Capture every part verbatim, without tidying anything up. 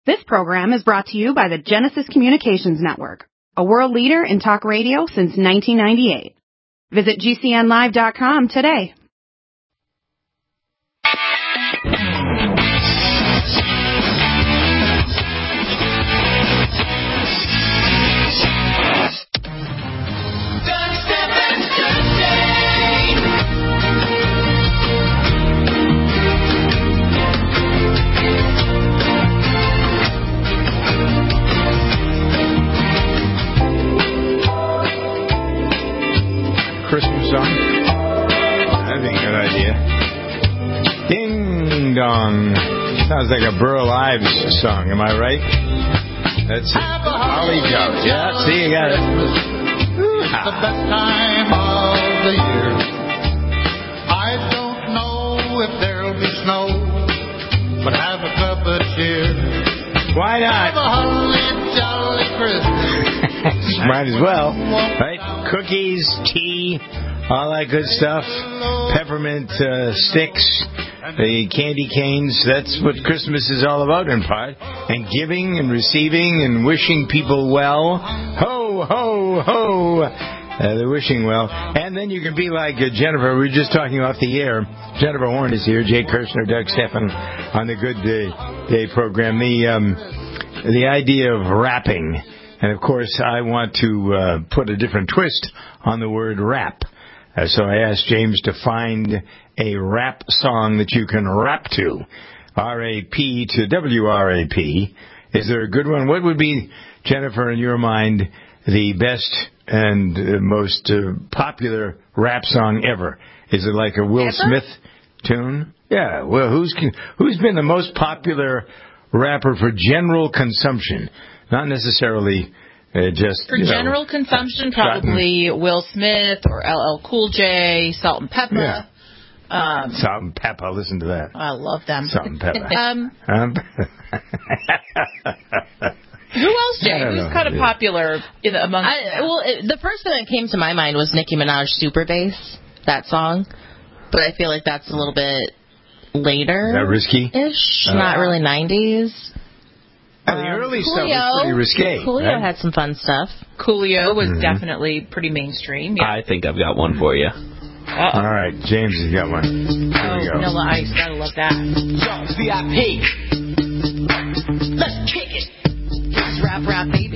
This program is brought to you by the Genesis Communications Network, a world leader in talk radio since nineteen ninety-eight. Visit G C N live dot com today. Christmas song? I think a good idea. Ding dong. Sounds like a Burl Ives song, am I right? That's it. Holly Jolly. Yeah, see, you got it. It's the best time of the year. I don't know if there'll be snow, but have a cup of cheer. Why Have not? a holly jolly Christmas. Might as well, right? Cookies, tea, all that good stuff. Peppermint uh, sticks, the candy canes. That's what Christmas is all about, in part. And giving and receiving and wishing people well. Ho, ho, ho. Uh, the wishing well. And then you can be like uh, Jennifer. We were just talking off the air. Jennifer Horn is here. Jay Kirshner, Doug Stephan on the Good Day, Day program. The, um, the idea of rapping. And, of course, I want to uh, put a different twist on the word rap. Uh, so I asked James to find a rap song that you can rap to. R A P to W R A P. Is there a good one? What would be, Jennifer, in your mind, the best and uh, most uh, popular rap song ever? Is it like a Will Ever? Smith tune? Yeah. Well, who's who's been the most popular rapper for general consumption? Not necessarily uh, just... For you know, general consumption, probably gotten. Will Smith or L L Cool J, Salt and Pepper. Yeah. Um, Salt and Pepper, listen to that. I love them. Salt and Pepper. um, um, who else, Jay? Who's know. kind of popular in, among... I, well, it, the first thing that came to my mind was Nicki Minaj, Super Bass, that song. But I feel like that's a little bit later. Is that risky-ish? Uh, Not really nineties. Uh, the early um, stuff was pretty risque. Coolio right? had some fun stuff. Coolio was mm-hmm. definitely pretty mainstream. Yeah. I think I've got one for you. Uh-oh. All right, James has got one. Here oh, we go. Vanilla Ice. Gotta love that. Yo, V I P. Let's kick it. It's rap, rap, baby.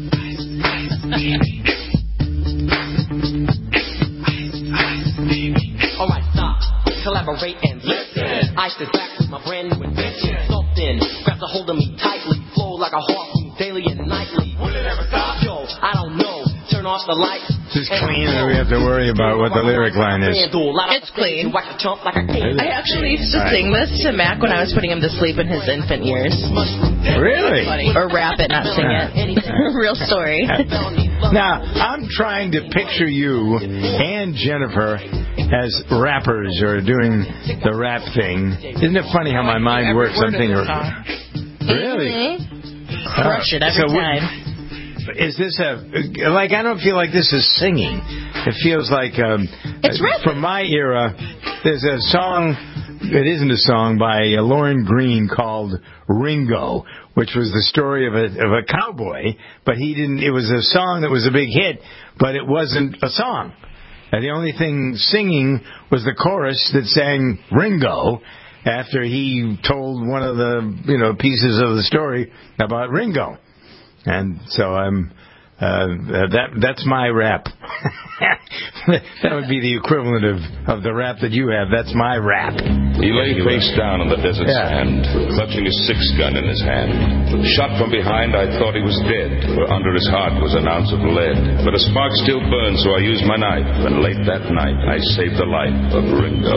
All right, stop. Collaborate and listen. I stood back with my brand new invention. Something grabs a hold of me tightly. Flow like a harpoon daily and nightly. Will it ever stop? Yo, I don't know. Turn off the lights. Just clean, and we have to worry about what the lyric line is. It's clean. I actually used to sing this to Mac when I was putting him to sleep in his infant years. Really? Or rap it, not sing it. Real story. Now, I'm trying to picture you and Jennifer as rappers or doing the rap thing. Isn't it funny how my mind works? Something or really mm-hmm. Crush it every so time. Is this a like? I don't feel like this is singing. It feels like um, it's rap. From my era. There's a song. It isn't a song by uh, Lauren Green called Ringo, which was the story of a of a cowboy, but he didn't. It was a song that was a big hit, but it wasn't a song. And the only thing singing was the chorus that sang Ringo after he told one of the you know pieces of the story about Ringo. And so I'm uh, that that's my rap. That would be the equivalent of, of the rap that you have. That's my rap. He lay face down on the desert yeah. sand, clutching his six gun in his hand. Shot from behind, I thought he was dead, for under his heart was an ounce of lead. But a spark still burned, so I used my knife, and late that night I saved the life of Ringo.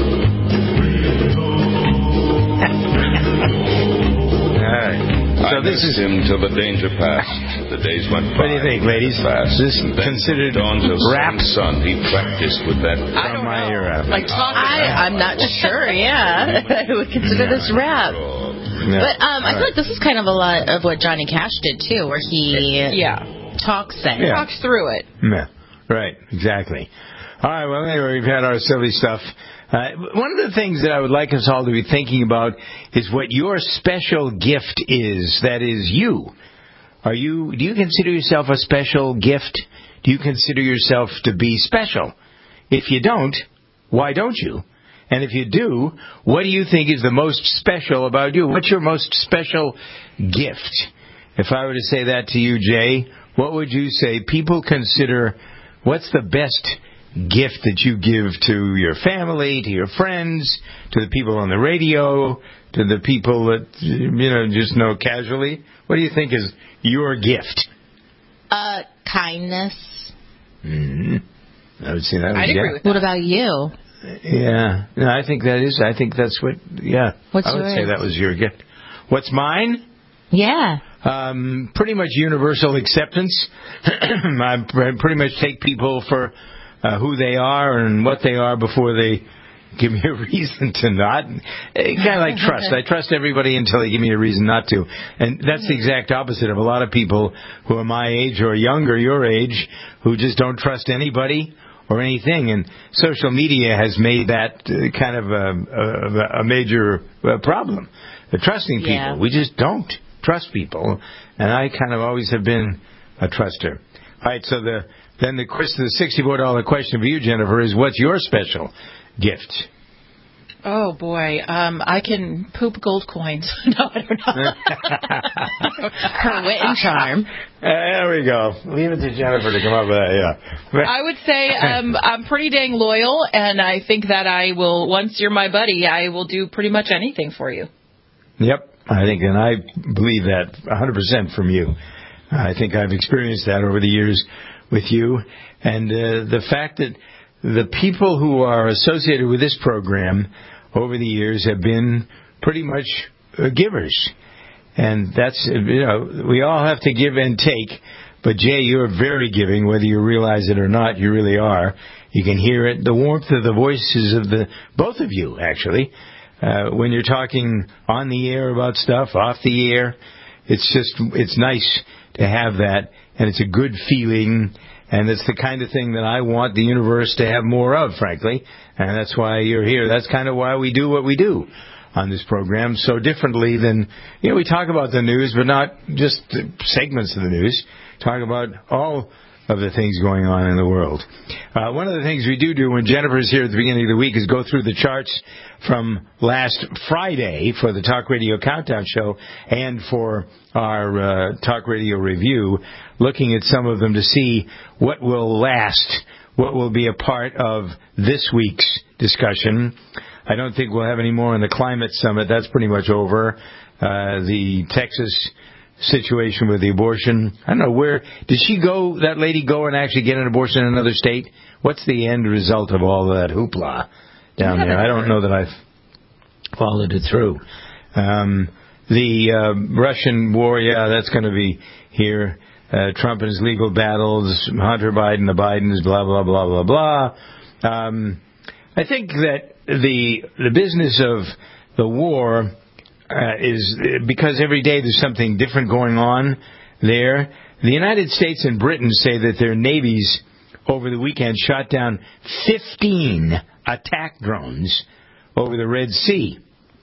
All right. So I this is him till the danger passed. The days went by. What do you think, ladies? Fast. Is this considered rap? Son, he practiced with that. From my era. Like I, I'm not sure. Yeah, I would consider yeah. this rap. Yeah. But um, I feel right. like this is kind of a lot of what Johnny Cash did too, where he yeah talks it, yeah. talks through it. Yeah. Right. Exactly. All right. Well, anyway, we've had our silly stuff. Uh, one of the things that I would like us all to be thinking about is what your special gift is. That is you. Are you? Do you consider yourself a special gift? Do you consider yourself to be special? If you don't, why don't you? And if you do, what do you think is the most special about you? What's your most special gift? If I were to say that to you, Jay, what would you say? People consider, what's the best gift that you give to your family, to your friends, to the people on the radio, to the people that, you know, just know casually? What do you think is your gift? Uh, kindness. Mm-hmm. I would say that. I'd yeah. agree with What that. about you? Yeah, no, I think that is. I think that's what. Yeah, What's I would yours? say that was your gift. What's mine? Yeah. Um, pretty much universal acceptance. I pretty much take people for uh, who they are and what they are before they give me a reason to not. Kind of like trust. I trust everybody until they give me a reason not to. And that's the exact opposite of a lot of people who are my age or younger, your age, who just don't trust anybody or anything. And social media has made that uh, kind of a, a, a major uh, problem. Uh, trusting people. Yeah. We just don't trust people. And I kind of always have been a truster. All right, so the then the, the sixty-four dollars question for you, Jennifer, is what's your special gift? Oh, boy. Um, I can poop gold coins. No, I don't know. Her wit and charm. Uh, there we go. Leave it to Jennifer to come up with that, yeah. I would say um, I'm pretty dang loyal, and I think that I will, once you're my buddy, I will do pretty much anything for you. Yep, I think, and I believe that one hundred percent from you. I think I've experienced that over the years with you, and uh, the fact that the people who are associated with this program over the years have been pretty much uh, givers. And that's, you know, we all have to give and take. But, Jay, you're very giving, whether you realize it or not, you really are. You can hear it, the warmth of the voices of the both of you, actually. Uh, when you're talking on the air about stuff, off the air, it's just, it's nice to have that. And it's a good feeling. And it's the kind of thing that I want the universe to have more of, frankly. And that's why you're here. That's kind of why we do what we do on this program, so differently than, you know, we talk about the news, but not just segments of the news. Talk about all of the things going on in the world. Uh, one of the things we do do when Jennifer's here at the beginning of the week is go through the charts from last Friday for the Talk Radio Countdown Show and for our uh, Talk Radio Review, looking at some of them to see what will last, what will be a part of this week's discussion. I don't think we'll have any more on the climate summit. That's pretty much over. Uh, the Texas situation with the abortion. I don't know where did she go? That lady go and actually get an abortion in another state? What's the end result of all of that hoopla down there? I don't know that I've followed it through. Um, the uh, Russian war, yeah, that's going to be here. Uh, Trump and his legal battles, Hunter Biden, the Bidens, blah blah blah blah blah. Um, I think that the the business of the war uh, is because every day there's something different going on there. The United States and Britain say that their navies over the weekend shot down fifteen attack drones over the Red Sea.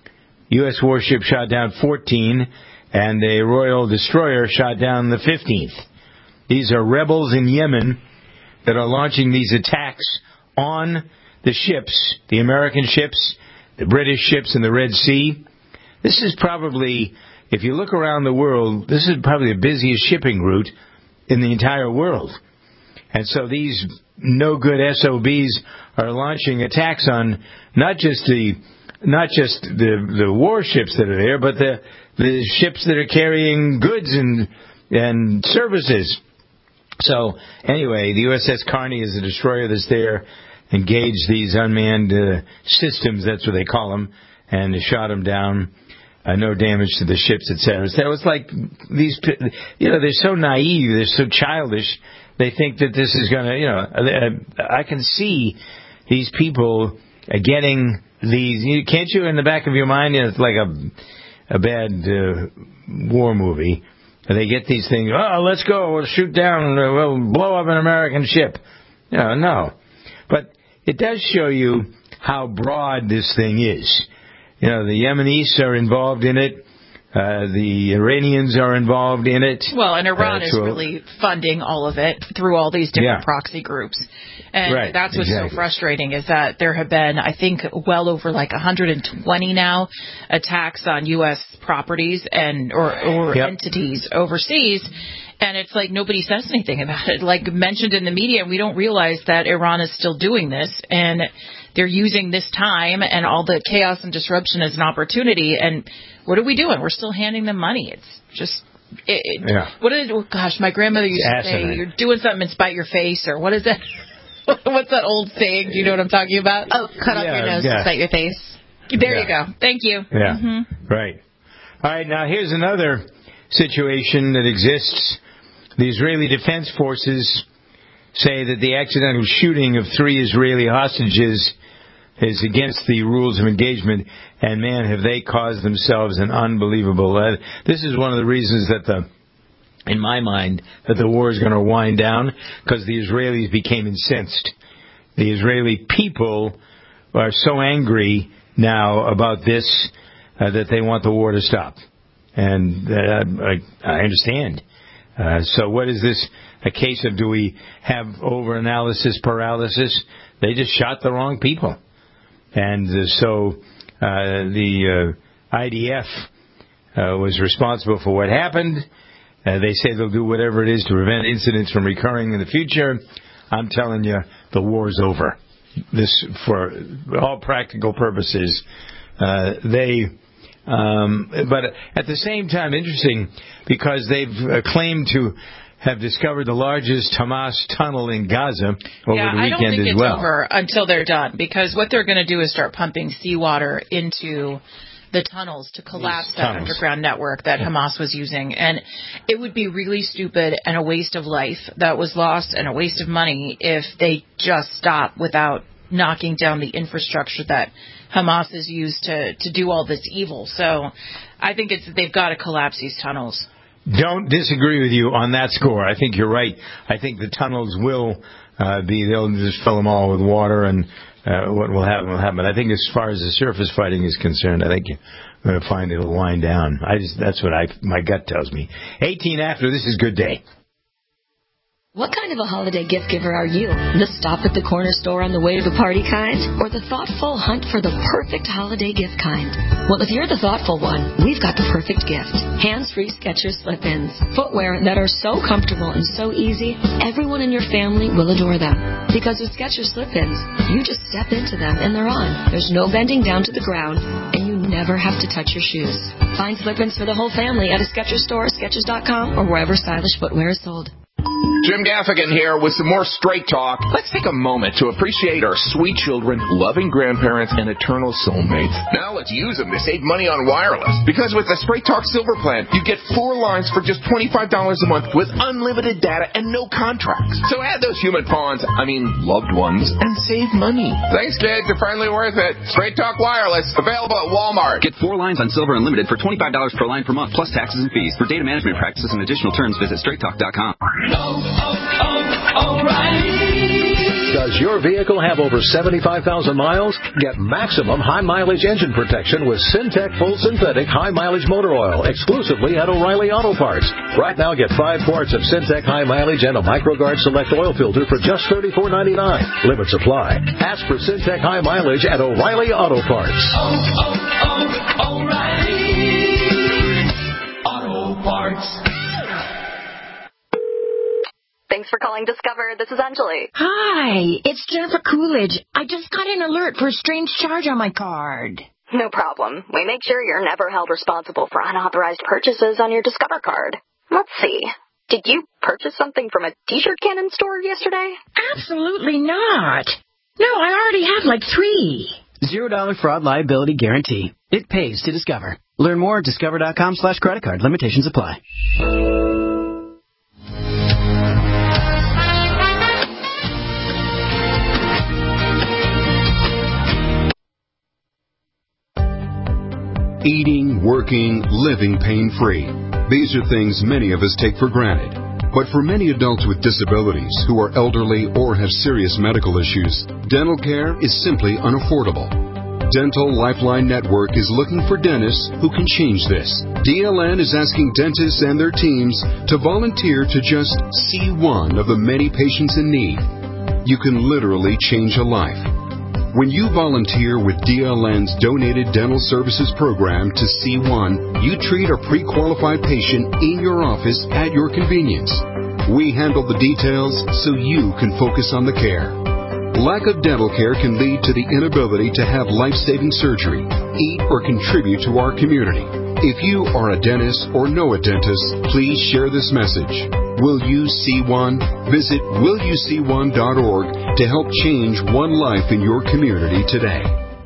U S warship shot down fourteen, and a Royal destroyer shot down the fifteenth. These are rebels in Yemen that are launching these attacks on the ships, the American ships, the British ships in the Red Sea. This is probably, if you look around the world, this is probably the busiest shipping route in the entire world. And so these no-good S O Bs are launching attacks on not just the not just the the warships that are there, but the the ships that are carrying goods and and services. So anyway, the U S S Carney is a destroyer that's there. Engaged these unmanned uh, systems, that's what they call them, and they shot them down. Uh, no damage to the ships, et cetera. So it was like these, you know, they're so naive, they're so childish. They think that this is going to, you know, I can see these people getting these. Can't you, in the back of your mind, you know, it's like a a bad uh, war movie. They get these things. Oh, let's go. We'll shoot down. We'll blow up an American ship. You know, no. But it does show you how broad this thing is. You know, the Yemenis are involved in it. Uh, the Iranians are involved in it. Well, and Iran uh, is so, really funding all of it through all these different yeah. proxy groups. And right, that's what's exactly. so frustrating is that there have been, I think, well over like one hundred twenty now attacks on U S properties and or, or yep. entities overseas. And it's like nobody says anything about it. Like mentioned in the media, we don't realize that Iran is still doing this. And they're using this time and all the chaos and disruption as an opportunity. And what are we doing? We're still handing them money. It's just, it, it, yeah. what is, oh gosh, my grandmother used to Asinine. say, you're doing something and spite your face, or what is that? What's that old saying? Do you know what I'm talking about? Oh, cut off yeah, your nose yeah. and spite your face. There yeah. you go. Thank you. Yeah, Mm-hmm. right. All right, now here's another situation that exists. The Israeli Defense Forces say that the accidental shooting of three Israeli hostages is against the rules of engagement, and man, have they caused themselves an unbelievable... Uh, this is one of the reasons that the, in my mind, that the war is going to wind down, because the Israelis became incensed. The Israeli people are so angry now about this uh, that they want the war to stop. And uh, I, I understand. Uh, so what is this a case of? Do we have over-analysis paralysis? They just shot the wrong people. And uh, so uh, the uh, I D F uh, was responsible for what happened. Uh, they say they'll do whatever it is to prevent incidents from recurring in the future. I'm telling you, the war's over. This, for all practical purposes, uh, they... Um, but at the same time, interesting, because they've uh, claimed to have discovered the largest Hamas tunnel in Gaza over yeah, the weekend I don't think as it's well. over until they're done, because what they're going to do is start pumping seawater into the tunnels to collapse These that tunnels. underground network that Hamas was using. And it would be really stupid and a waste of life that was lost and a waste of money if they just stop without knocking down the infrastructure that Hamas has used to, to do all this evil. So I think it's they've got to collapse these tunnels. Don't disagree with you on that score. I think you're right. I think the tunnels will uh, be, they'll just fill them all with water, and uh, what will happen will happen. I think as far as the surface fighting is concerned, I think you're going to find it'll wind down. I just, that's what I, my gut tells me. eighteen after, this is Good Day. What kind of a holiday gift giver are you? The stop at the corner store on the way to the party kind? Or the thoughtful hunt for the perfect holiday gift kind? Well, if you're the thoughtful one, we've got the perfect gift. Hands-free Skechers slip-ins. Footwear that are so comfortable and so easy, everyone in your family will adore them. Because with Skechers slip-ins, you just step into them and they're on. There's no bending down to the ground, and you never have to touch your shoes. Find slip-ins for the whole family at a Skechers store, Skechers dot com, or wherever stylish footwear is sold. Jim Gaffigan here with some more Straight Talk. Let's take a moment to appreciate our sweet children, loving grandparents, and eternal soulmates. Now let's use them to save money on wireless. Because with the Straight Talk Silver Plan, you get four lines for just twenty-five dollars a month with unlimited data and no contracts. So add those human pawns, I mean loved ones, and save money. Thanks, kids. They're finally worth it. Straight Talk Wireless, available at Walmart. Get four lines on Silver Unlimited for twenty-five dollars per line per month, plus taxes and fees. For data management practices and additional terms, visit straight talk dot com. Oh, oh, O'Reilly. Does your vehicle have over seventy-five thousand miles? Get maximum high-mileage engine protection with Syntec Full Synthetic High-Mileage Motor Oil exclusively at O'Reilly Auto Parts. Right now, get five quarts of Syntec High-Mileage and a MicroGuard Select Oil Filter for just thirty-four ninety-nine. Limits apply. Ask for Syntec High-Mileage at O'Reilly Auto Parts. Oh, oh, oh, O'Reilly Auto Parts. Thanks for calling Discover. This is Anjali. Hi, it's Jennifer Coolidge. I just got an alert for a strange charge on my card. No problem. We make sure you're never held responsible for unauthorized purchases on your Discover card. Let's see. Did you purchase something from a T-shirt cannon store yesterday? Absolutely not. No, I already have like three. Zero dollar fraud liability guarantee. It pays to Discover. Learn more at discover dot com slash credit card. Limitations apply. Eating, working, living pain-free. These are things many of us take for granted. But for many adults with disabilities who are elderly or have serious medical issues, dental care is simply unaffordable. Dental Lifeline Network is looking for dentists who can change this. D L N is asking dentists and their teams to volunteer to just see one of the many patients in need. You can literally change a life. When you volunteer with D L N's Donated Dental Services Program to C one, you treat a pre-qualified patient in your office at your convenience. We handle the details so you can focus on the care. Lack of dental care can lead to the inability to have life-saving surgery, eat, or contribute to our community. If you are a dentist or know a dentist, please share this message. Will you see one? Visit will you see one dot org to help change one life in your community today.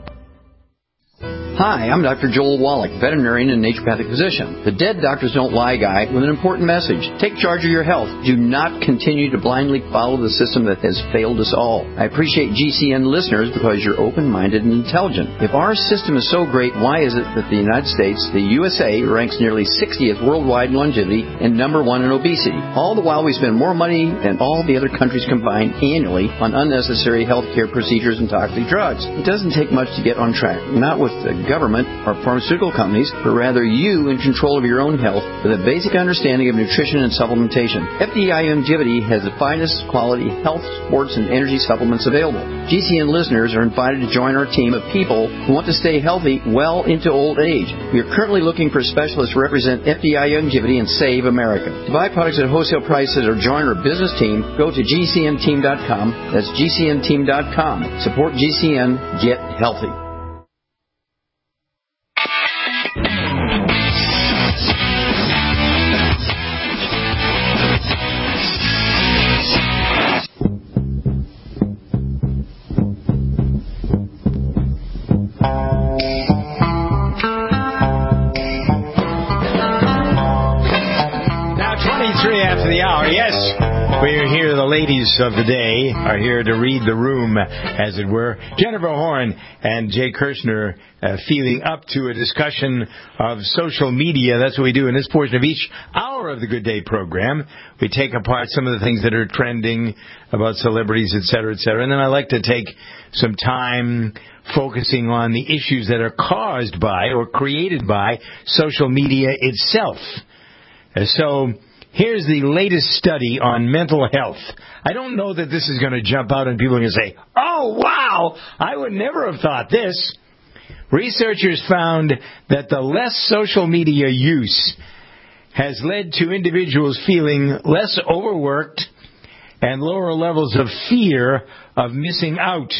Hi, I'm Doctor Joel Wallach, veterinarian and naturopathic physician. The Dead Doctors Don't Lie guy with an important message. Take charge of your health. Do not continue to blindly follow the system that has failed us all. I appreciate G C N listeners because you're open-minded and intelligent. If our system is so great, why is it that the United States, the U S A, ranks nearly sixtieth worldwide in longevity and number one in obesity? All the while we spend more money than all the other countries combined annually on unnecessary health care procedures and toxic drugs. It doesn't take much to get on track. Not with the government or pharmaceutical companies, but rather you in control of your own health with a basic understanding of nutrition and supplementation. F D I Longevity has the finest quality health, sports, and energy supplements available. G C N listeners are invited to join our team of people who want to stay healthy well into old age. We are currently looking for specialists to represent F D I Longevity and Save America. To buy products at wholesale prices or join our business team, go to G C N team dot com. That's G C N team dot com. Support G C N. Get healthy. Yes, we are here. The ladies of the day are here to read the room, as it were. Jennifer Horn and Jay Kirshner uh, feeling up to a discussion of social media. That's what we do in this portion of each hour of the Good Day program. We take apart some of the things that are trending about celebrities, et cetera, et cetera. And then I like to take some time focusing on the issues that are caused by or created by social media itself. Uh, so... Here's the latest study on mental health. I don't know that this is going to jump out and people are going to say, oh, wow, I would never have thought this. Researchers found that the less social media use has led to individuals feeling less overworked and lower levels of fear of missing out,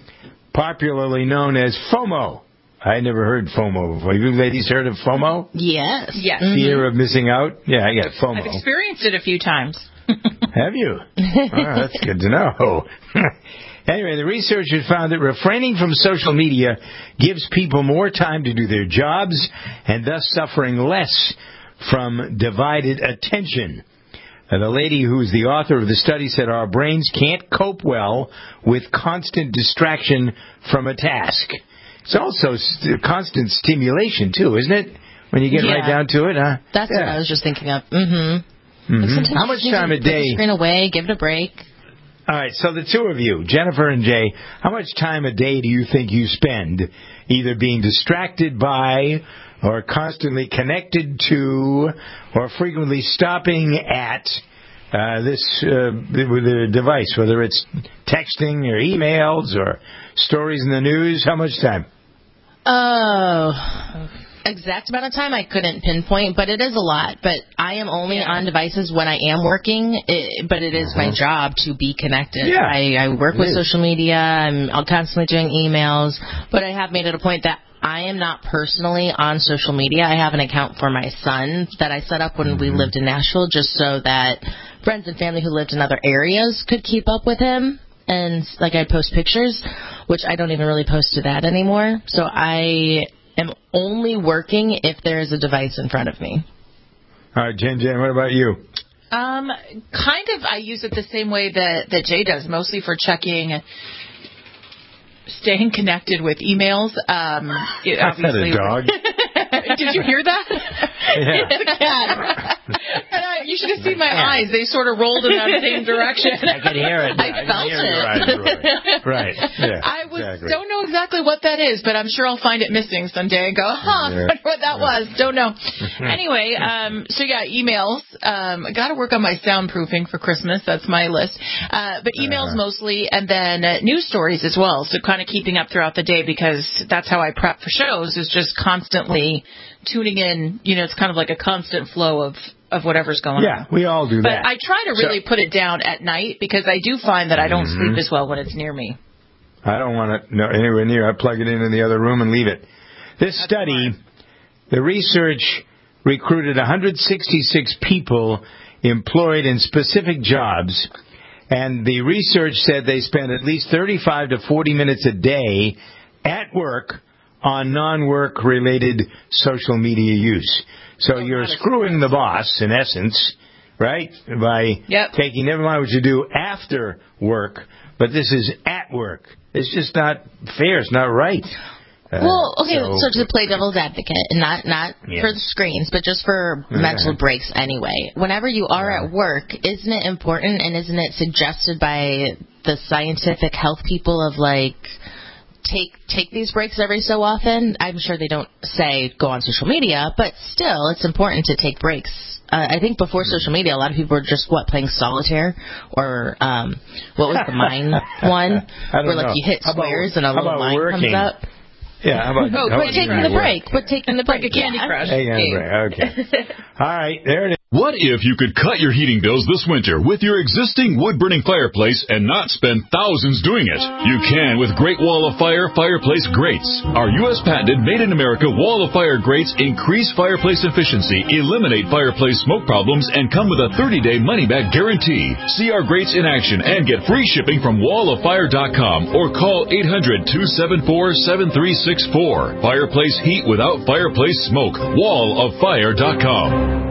popularly known as FOMO. I never heard FOMO before. You ladies heard of FOMO? Yes. Yes. Fear of missing out? Yeah, I got FOMO. I've experienced it a few times. Have you? Oh, that's good to know. Anyway, the researchers found that refraining from social media gives people more time to do their jobs and thus suffering less from divided attention. Uh, the lady who's the author of the study said our brains can't cope well with constant distraction from a task. It's also st- constant stimulation, too, isn't it? When you get yeah. right down to it, huh? That's yeah. what I was just thinking of. Mm-hmm. mm-hmm. How much time a day? Put the screen away, give it a break. All right, so the two of you, Jennifer and Jay, how much time a day do you think you spend either being distracted by or constantly connected to or frequently stopping at uh, this uh, with the device, whether it's texting or emails or stories in the news? How much time? Oh, exact amount of time I couldn't pinpoint, but it is a lot. But I am only yeah. on devices when I am working, it, but it is uh-huh. my job to be connected. Yeah, I, I work with is. social media. I'm, I'm constantly doing emails, but I have made it a point that I am not personally on social media. I have an account for my son that I set up when mm-hmm. we lived in Nashville just so that friends and family who lived in other areas could keep up with him. And, like, I post pictures, which I don't even really post to that anymore. So I am only working if there is a device in front of me. All right, Jen, Jen, what about you? Um, kind of, I use it the same way that, that Jay does, mostly for checking, staying connected with emails. Um, it, obviously, a dog. Did you hear that? Yeah. It's a cat. And I, you You should have seen my yeah. eyes. They sort of rolled in that same direction. I could hear it. I, I felt it. Right. Yeah, I was, exactly. don't know exactly what that is, but I'm sure I'll find it missing someday and go, huh, yeah. wonder what that was. Don't know. Anyway, um, so yeah, emails. Um, I got to work on my soundproofing for Christmas. That's my list. Uh, but emails uh, mostly, and then uh, news stories as well. So kind of keeping up throughout the day, because that's how I prep for shows, is just constantly tuning in. You know, it's kind of like a constant flow of, of whatever's going yeah, on. Yeah, we all do but that. But I try to really so, put it down at night, because I do find that I don't mm-hmm. sleep as well when it's near me. I don't want it no, anywhere near. I plug it in in the other room and leave it. This that's study, fine. The research recruited one hundred sixty-six people employed in specific jobs, and the research said they spent at least thirty-five to forty minutes a day at work on non-work related social media use. So oh, you're screwing the boss, in essence, right, by yep. taking, never mind what you do after work, but this is at work. It's just not fair. It's not right. Uh, well, okay, so, so to play devil's advocate, and not not yeah. for the screens, but just for okay. mental breaks anyway. Whenever you are yeah. at work, isn't it important, and isn't it suggested by the scientific health people of, like, take take these breaks every so often? I'm sure they don't say go on social media, but still, it's important to take breaks. Uh, I think before social media, a lot of people were just, what, playing solitaire? Or um, what was the mine one? I don't Where, like, know. you hit how squares about, and a little mine working? comes up? Yeah, how about, oh, how quit taking the break. Quit taking the break. Like a Candy Crush. Hey, okay. All right, there it is. What if you could cut your heating bills this winter with your existing wood-burning fireplace and not spend thousands doing it? You can with Great Wall of Fire fireplace grates. Our U S patented made-in-America Wall of Fire grates increase fireplace efficiency, eliminate fireplace smoke problems, and come with a thirty-day money-back guarantee. See our grates in action and get free shipping from wall of fire dot com or call eight hundred, two seven four, seven three six four. Fireplace heat without fireplace smoke. wall of fire dot com.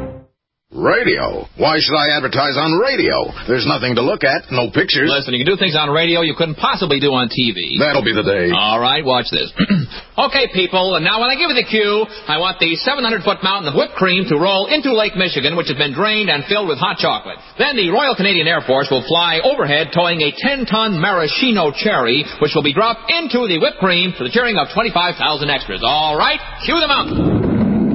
Radio? Why should I advertise on radio? There's nothing to look at, no pictures. Listen, you can do things on radio you couldn't possibly do on T V. That'll be the day. All right, watch this. Okay, people, and now when I give you the cue, I want the seven hundred foot mountain of whipped cream to roll into Lake Michigan, which has been drained and filled with hot chocolate. Then the Royal Canadian Air Force will fly overhead towing a ten ton maraschino cherry, which will be dropped into the whipped cream for the cheering of twenty-five thousand extras. All right, cue them out.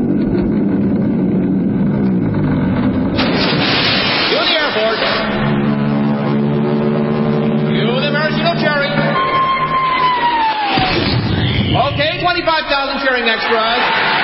Okay, twenty-five thousand cheering extras.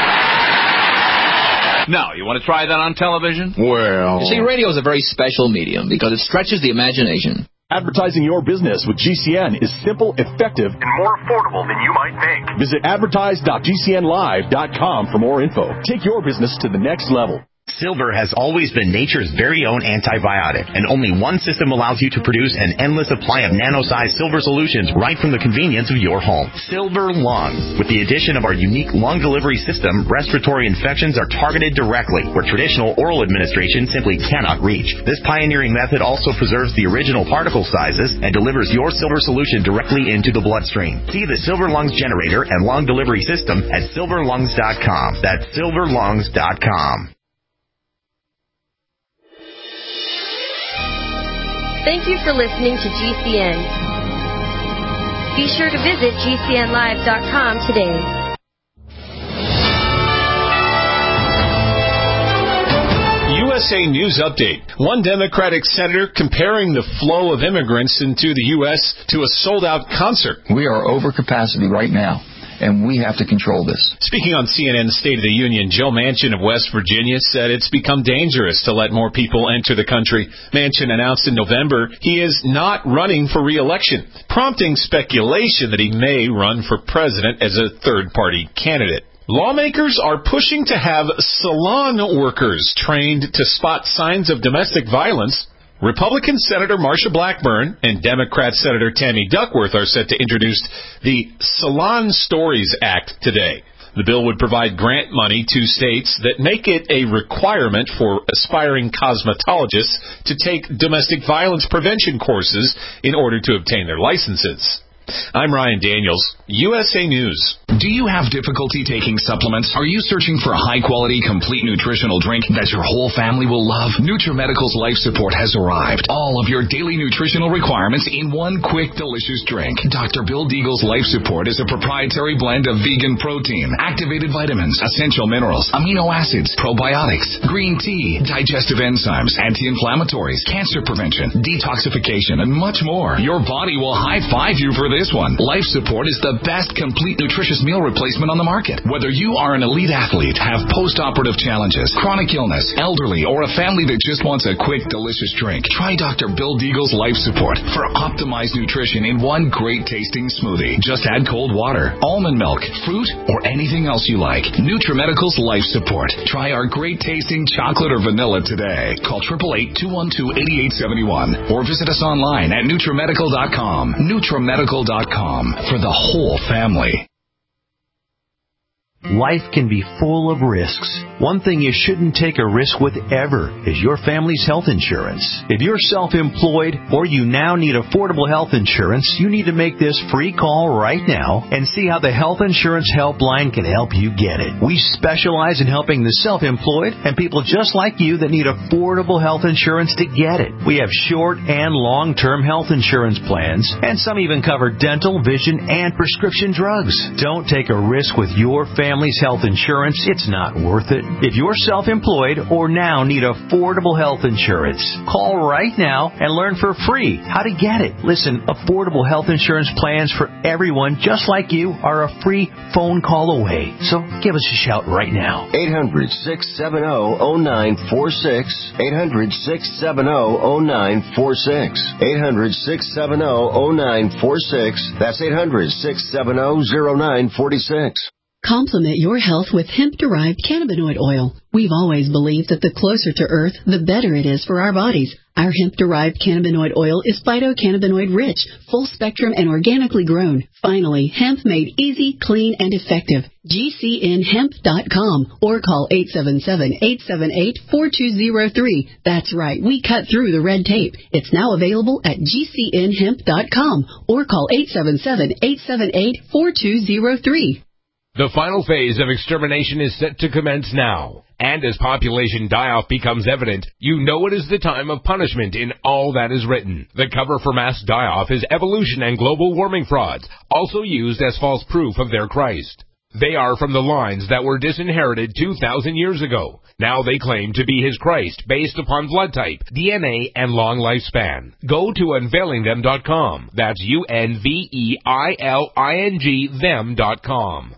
Now, you want to try that on television? Well... You see, radio is a very special medium because it stretches the imagination. Advertising your business with G C N is simple, effective, and more affordable than you might think. Visit advertise dot g c n live dot com for more info. Take your business to the next level. Silver has always been nature's very own antibiotic, and only one system allows you to produce an endless supply of nano-sized silver solutions right from the convenience of your home. Silver Lungs. With the addition of our unique lung delivery system, respiratory infections are targeted directly, where traditional oral administration simply cannot reach. This pioneering method also preserves the original particle sizes and delivers your silver solution directly into the bloodstream. See the Silver Lungs generator and lung delivery system at silver lungs dot com. That's silver lungs dot com. Thank you for listening to G C N. Be sure to visit g c n live dot com today. U S A News Update. One Democratic senator comparing the flow of immigrants into the U S to a sold-out concert. We are over capacity right now, and we have to control this. Speaking on C N N's State of the Union, Joe Manchin of West Virginia said it's become dangerous to let more people enter the country. Manchin announced in November he is not running for re-election, prompting speculation that he may run for president as a third-party candidate. Lawmakers are pushing to have salon workers trained to spot signs of domestic violence. Republican Senator Marsha Blackburn and Democrat Senator Tammy Duckworth are set to introduce the Salon Stories Act today. The bill would provide grant money to states that make it a requirement for aspiring cosmetologists to take domestic violence prevention courses in order to obtain their licenses. I'm Ryan Daniels, U S A News. Do you have difficulty taking supplements? Are you searching for a high-quality, complete nutritional drink that your whole family will love? NutriMedical's Life Support has arrived. All of your daily nutritional requirements in one quick, delicious drink. Doctor Bill Deagle's Life Support is a proprietary blend of vegan protein, activated vitamins, essential minerals, amino acids, probiotics, green tea, digestive enzymes, anti-inflammatories, cancer prevention, detoxification, and much more. Your body will high-five you for this one. Life Support is the best complete nutritious meal replacement on the market. Whether you are an elite athlete, have post-operative challenges, chronic illness, elderly, or a family that just wants a quick, delicious drink, try Doctor Bill Deagle's Life Support for optimized nutrition in one great tasting smoothie. Just add cold water, almond milk, fruit, or anything else you like. NutriMedical's Life Support. Try our great tasting chocolate or vanilla today. Call eight eight eight, two one two, eight eight seven one or visit us online at NutriMedical dot com. NutriMedical dot com for the whole family. Life can be full of risks. One thing you shouldn't take a risk with ever is your family's health insurance. If you're self-employed or you now need affordable health insurance, you need to make this free call right now and see how the Health Insurance Helpline can help you get it. We specialize in helping the self-employed and people just like you that need affordable health insurance to get it. We have short and long-term health insurance plans, and some even cover dental, vision, and prescription drugs. Don't take a risk with your family. Family's health insurance, it's not worth it. If you're self-employed or now need affordable health insurance, call right now and learn for free how to get it. Listen, affordable health insurance plans for everyone just like you are a free phone call away. So give us a shout right now. eight hundred, six seven zero, zero nine four six. eight hundred, six seven zero, zero nine four six. eight hundred, six seven zero, zero nine four six. That's eight hundred, six seven zero, zero nine four six. Complement your health with hemp-derived cannabinoid oil. We've always believed that the closer to Earth, the better it is for our bodies. Our hemp-derived cannabinoid oil is phytocannabinoid-rich, full-spectrum, and organically grown. Finally, hemp made easy, clean, and effective. G C N hemp dot com or call eight seven seven, eight seven eight, four two zero three. That's right, we cut through the red tape. It's now available at G C N hemp dot com or call eight seven seven, eight seven eight, four two zero three. The final phase of extermination is set to commence now. And as population die-off becomes evident, you know it is the time of punishment in all that is written. The cover for mass die-off is evolution and global warming frauds, also used as false proof of their Christ. They are from the lines that were disinherited two thousand years ago. Now they claim to be his Christ based upon blood type, D N A, and long lifespan. Go to unveiling them dot com. That's U N V E I L I N G them dot com.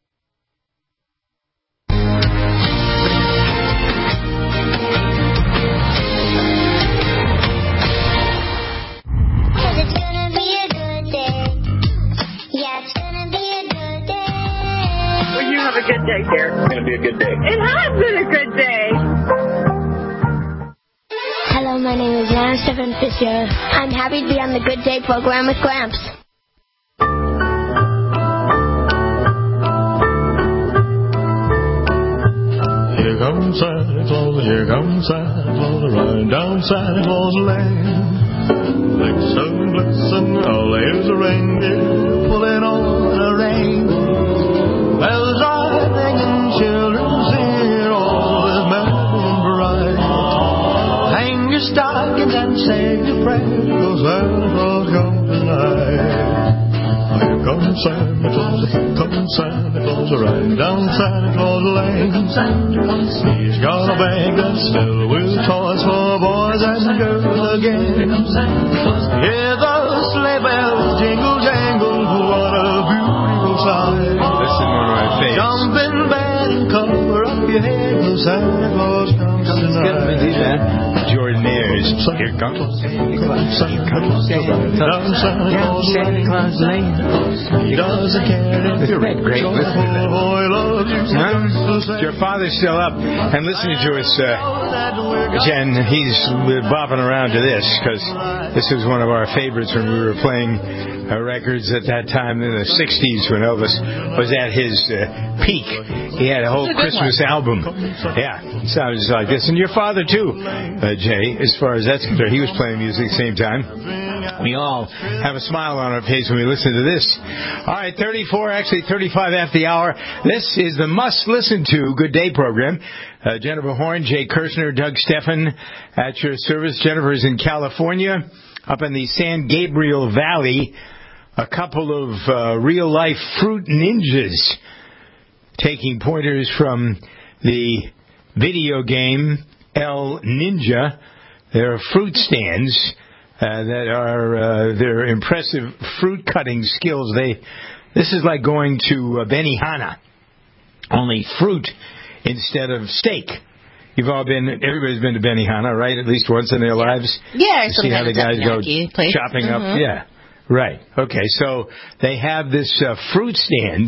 Have a good day, dear. It's going to be a good day. It has been a good day. Hello, my name is Nana Stephen Fisher. I'm happy to be on the Good Day program with Gramps. Here comes Santa Claus, here comes Santa Claus, riding down Santa Claus Lane. Blitzen, blitzen, all there's a reindeer pulling on a rein. Bells are ringing, children sing, all is merry and bright. Hang your stockings and say your prayers, 'cause Santa Claus comes tonight. Here comes Santa Claus, here comes Santa Claus, riding down Santa Claus Lane. He's got a bag that's filled with toys for boys and girls again. Hear the sleigh bells jingle jangle, what a beautiful sight. This is one of my favorites. Jump in bed and cover up your head, 'cause Santa Claus comes tonight. Jordan Ayers. Here comes Santa Claus. Here comes Santa Claus Lane. He doesn't care if you're Great, great. Listen to that. boy loves you. Huh? Your father's still up and listening to us, uh, Jen. He's bopping around to this because this was one of our favorites when we were playing uh, records at that time in the sixties when Elvis was at his uh, peak. He had a whole Christmas one. album. Yeah, it sounds like this. And your father, too, uh, Jay, as far as that's concerned. He was playing music at the same time. We all have a smile on our face when we listen to this. All right, thirty-four, actually thirty-five after the hour. This is the Must Listen To Good Day program. Uh, Jennifer Horn, Jay Kirshner, Doug Steffen at your service. Jennifer's in California, up in the San Gabriel Valley. A couple of uh, real-life fruit ninjas taking pointers from the video game El Ninja. There are fruit stands uh, that are uh, their impressive fruit cutting skills. They this is like going to uh, Benihana, only fruit instead of steak. You've all been, everybody's been to Benihana, right? At least once in their lives. Yeah, I you see how the guys go place. chopping mm-hmm. up. Yeah, right. Okay, so they have this uh, fruit stand.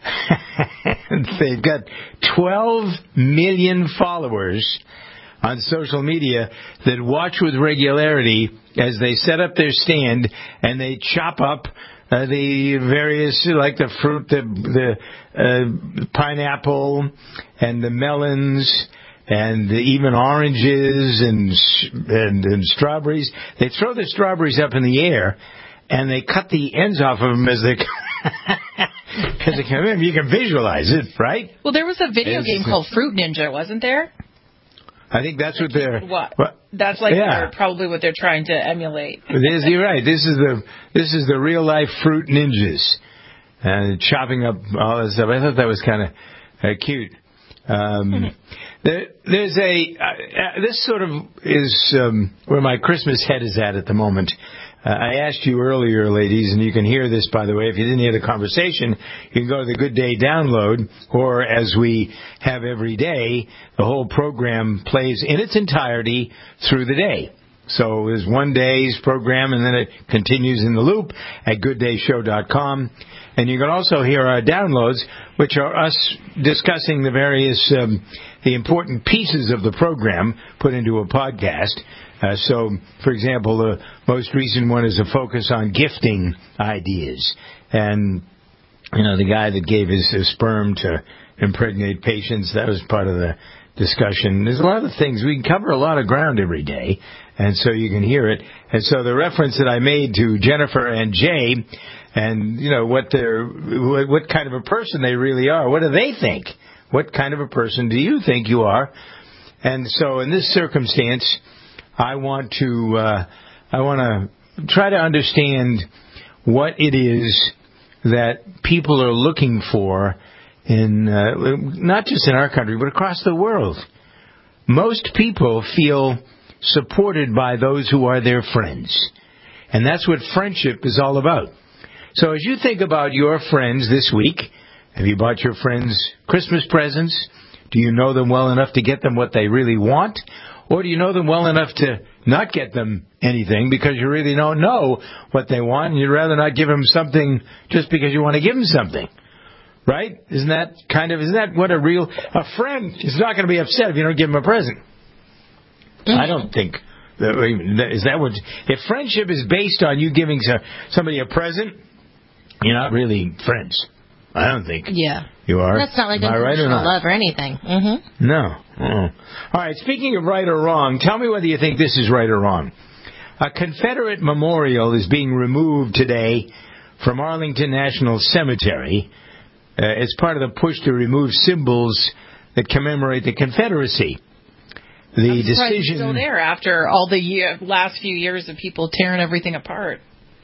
They've got twelve million followers on social media that watch with regularity as they set up their stand and they chop up uh, the various, like the fruit, the, the uh, pineapple and the melons and even oranges and, and and strawberries. They throw the strawberries up in the air and they cut the ends off of them as they as they come in. You can visualize it, right? Well, there was a video it's, game called Fruit Ninja, wasn't there? I think that's what they're. What? what that's like yeah. they're probably what they're trying to emulate. This, you're right. This is the this is the real life fruit ninjas, and chopping up all that stuff. I thought that was kind of uh, cute. Um, mm-hmm. there, there's a uh, uh, this sort of is um, where my Christmas head is at at the moment. Uh, I asked you earlier, ladies, and you can hear this, by the way. If you didn't hear the conversation, you can go to the Good Day download, or as we have every day, the whole program plays in its entirety through the day. So there's one day's program, and then it continues in the loop at good day show dot com. And you can also hear our downloads, which are us discussing the various, um, the important pieces of the program put into a podcast. Uh, so, for example, the most recent one is a focus on gifting ideas. And, you know, the guy that gave his, his sperm to impregnate patients, that was part of the discussion. There's a lot of things. We can cover a lot of ground every day, and so you can hear it. And so the reference that I made to Jennifer and Jay and, you know, what they're, what, what kind of a person they really are. What do they think? What kind of a person do you think you are? And so in this circumstance, I want to uh, I want to try to understand what it is that people are looking for in uh, not just in our country but across the world. Most people feel supported by those who are their friends, and that's what friendship is all about. So as you think about your friends this week, have you bought your friends Christmas presents? Do you know them well enough to get them what they really want? Or do you know them well enough to not get them anything because you really don't know what they want and you'd rather not give them something just because you want to give them something? Right? Isn't that kind of, isn't that what a real, a friend is not going to be upset if you don't give them a present. Mm-hmm. I don't think, that, is that what, if friendship is based on you giving somebody a present, you're not really friends. I don't think. Yeah. You are. That's not like unconditional right love or anything. Mm-hmm. No. Uh-uh. All right. Speaking of right or wrong, tell me whether you think this is right or wrong. A Confederate memorial is being removed today from Arlington National Cemetery uh, as part of the push to remove symbols that commemorate the Confederacy. The I'm decision it's still there after all the year, last few years of people tearing everything apart.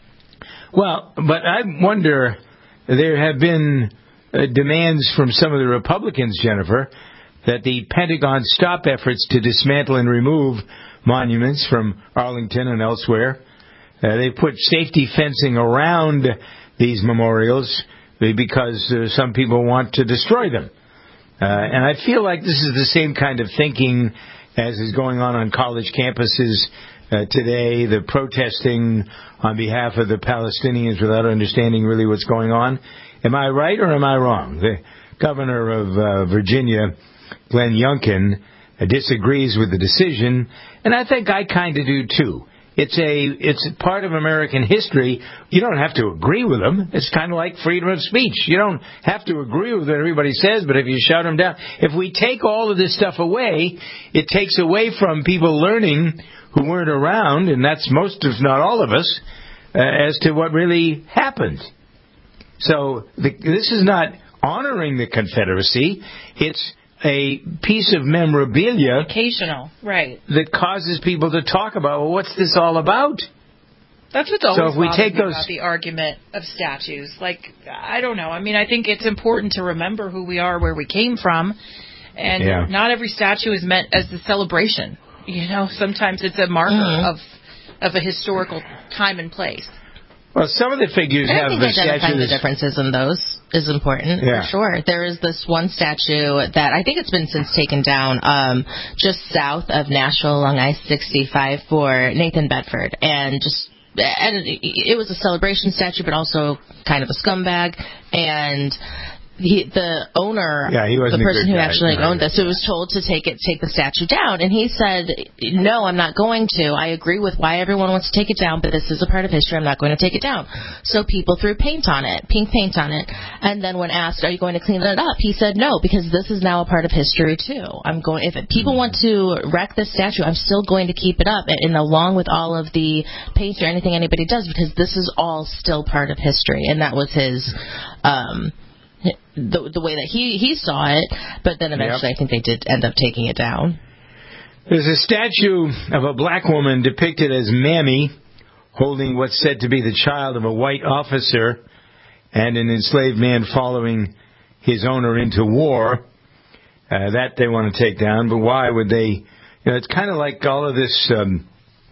Well, but I wonder. There have been uh, demands from some of the Republicans, Jennifer, that the Pentagon stop efforts to dismantle and remove monuments from Arlington and elsewhere. Uh, they put safety fencing around these memorials because uh, some people want to destroy them. Uh, and I feel like this is the same kind of thinking as is going on on college campuses Uh, today, the protesting on behalf of the Palestinians without understanding really what's going on. Am I right or am I wrong? The governor of uh, Virginia, Glenn Youngkin, uh, disagrees with the decision, and I think I kind of do too. It's a it's a part of American history. You don't have to agree with them. It's kind of like freedom of speech. You don't have to agree with what everybody says, but if you shut them down, if we take all of this stuff away, it takes away from people learning who weren't around, and that's most, if not all of us, uh, as to what really happened. So the, this is not honoring the Confederacy. It's a piece of memorabilia occasional, right, that causes people to talk about, well, what's this all about? That's what's always so if we bothered take me those... about the argument of statues. Like, I don't know. I mean, I think it's important to remember who we are, where we came from, and yeah. not every statue is meant as a celebration. You know, sometimes it's a marker mm-hmm. of of a historical time and place. Well, some of the figures I have think the identifying statues. the differences in those is important, yeah. for sure. There is this one statue that I think it's been since taken down, um, just south of Nashville along I sixty-five for Nathan Bedford. And just and it was a celebration statue, but also kind of a scumbag. And he, the owner, yeah, he wasn't the person who guy. actually no, owned this, it was told to take it, take the statue down, and he said, "No, I'm not going to. I agree with why everyone wants to take it down, but this is a part of history. I'm not going to take it down." So people threw paint on it, pink paint on it, and then when asked, "Are you going to clean it up?" he said, "No, because this is now a part of history too. I'm going. If people want to wreck this statue, I'm still going to keep it up, and along with all of the paint or anything anybody does, because this is all still part of history." And that was his. Um, The, the way that he, he saw it, but then eventually yep. I think they did end up taking it down. There's a statue of a black woman depicted as Mammy holding what's said to be the child of a white officer and an enslaved man following his owner into war. Uh, that they want to take down, but why would they? You know, it's kind of like all of this, um,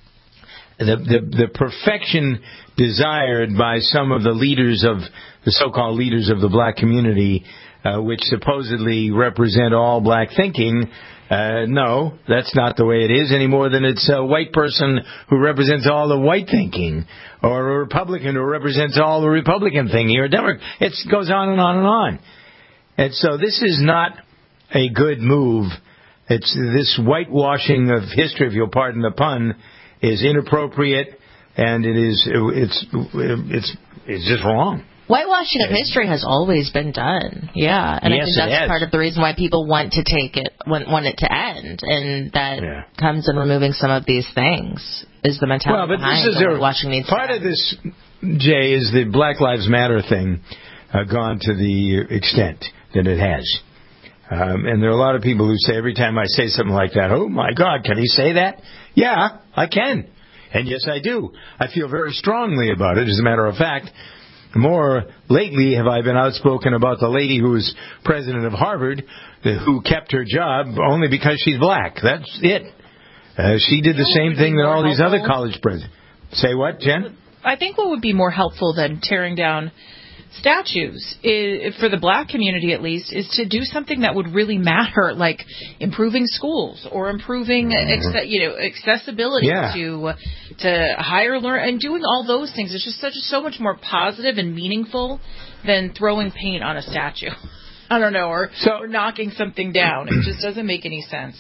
the, the, the perfection desired by some of the leaders of the so-called leaders of the black community, uh, which supposedly represent all black thinking. Uh, no, that's not the way it is any more than it's a white person who represents all the white thinking, or a Republican who represents all the Republican thinking, or a Democrat. It goes on and on and on. And so this is not a good move. It's this whitewashing of history, if you'll pardon the pun, is inappropriate, and it is it's it's it's just wrong. Whitewashing of history has always been done, yeah, and yes, I think that's it has. part of the reason why people want to take it, want, want it to end, and that yeah. comes in removing some of these things is the mentality well, but behind this is the a, whitewashing needs part to of this, Jay, is the Black Lives Matter thing uh, gone to the extent that it has. Um, and there are a lot of people who say every time I say something like that, oh, my God, can he say that? Yeah, I can. And yes, I do. I feel very strongly about it. As a matter of fact, more lately have I been outspoken about the lady who was president of Harvard, who kept her job only because she's black. That's it. Uh, she did the same thing that all these other college presidents. Say what, Jen? I think what would be more helpful than tearing down statues, is, for the black community at least, is to do something that would really matter, like improving schools or improving mm-hmm. ex- you know accessibility yeah. to to higher learn and doing all those things. It's just such so much more positive and meaningful than throwing paint on a statue. I don't know, or, so, or knocking something down. It just doesn't make any sense.